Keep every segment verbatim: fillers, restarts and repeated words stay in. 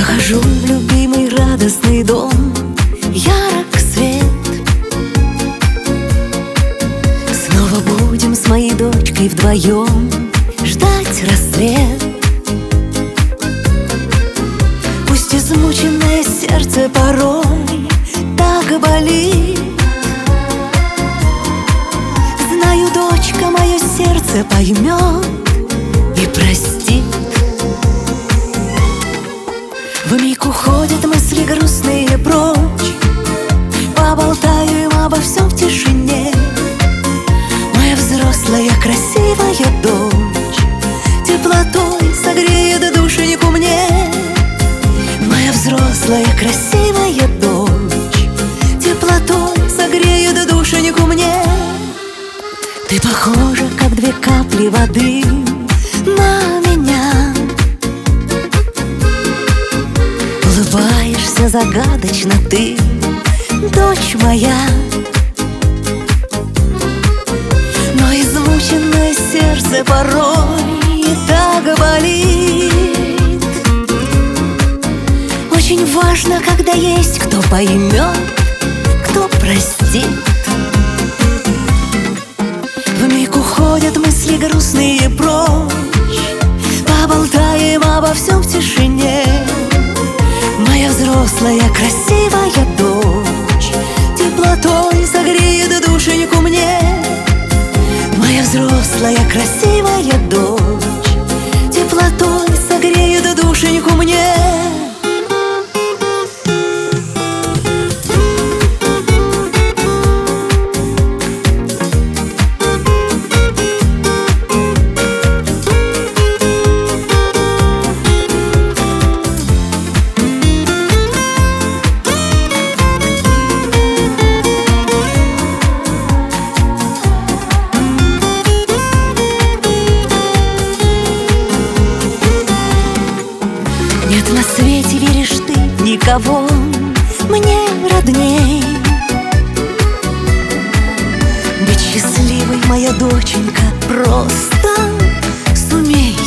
Вхожу в любимый радостный дом, ярок свет. Снова будем с моей дочкой вдвоем ждать рассвет. Пусть измученное сердце порой так болит, знаю, дочка мое сердце поймет и простит. Вмиг уходят мысли грустные прочь, поболтаем обо всем в тишине. Моя взрослая красивая дочь теплотой согреет душеньку мне. Моя взрослая красивая дочь теплотой согреет душеньку мне. Ты похожа, как две капли воды на меня. Улыбаешься загадочно ты, дочь моя. Но измученное сердце порой так болит. Очень важно, когда есть кто поймет, кто простит. Вмиг уходят мысли грустные прочь, поболтаем обо всем в тишине. Моя взрослая красивая дочь теплотой согреет душеньку мне. Моя взрослая красивая дочь теплотой согреет душеньку мне. Нет на свете, веришь ты, никого мне родней. Быть счастливой, моя доченька, просто сумей.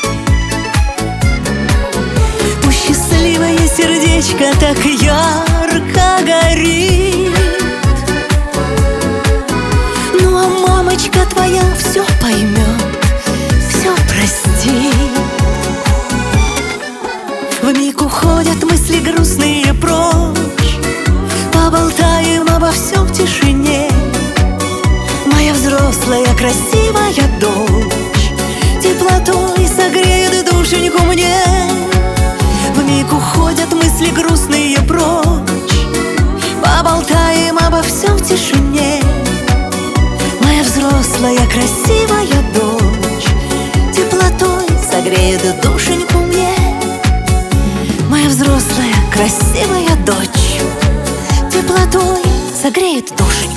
Пусть счастливое сердечко так ярко горит. Ну а мамочка твоя все поймет, все простит. Вмиг уходят мысли грустные прочь, поболтаем обо всем в тишине. Моя взрослая красивая дочь теплотой согреет душеньку мне. Вмиг уходят мысли грустные прочь, поболтаем обо всем в тишине. Моя взрослая красивая дочь теплотой согреет душеньку мне. Моя взрослая красивая дочь теплотой согреет душеньку.